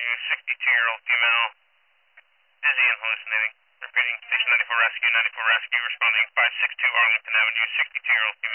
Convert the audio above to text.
Avenue, 62-year-old female, dizzy and hallucinating. Repeating, Station 94 Rescue, 94 Rescue, responding 562 Arlington Avenue, 62-year-old female.